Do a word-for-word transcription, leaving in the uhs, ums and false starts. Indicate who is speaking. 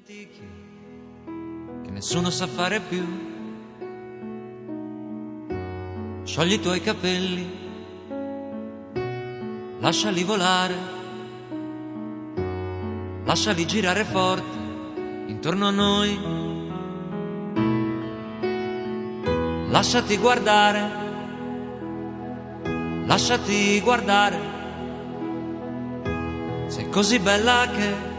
Speaker 1: antichi che nessuno sa fare più. Sciogli i tuoi capelli, lasciali volare, lasciali girare forte intorno a noi. Lasciati guardare, lasciati guardare, sei così bella che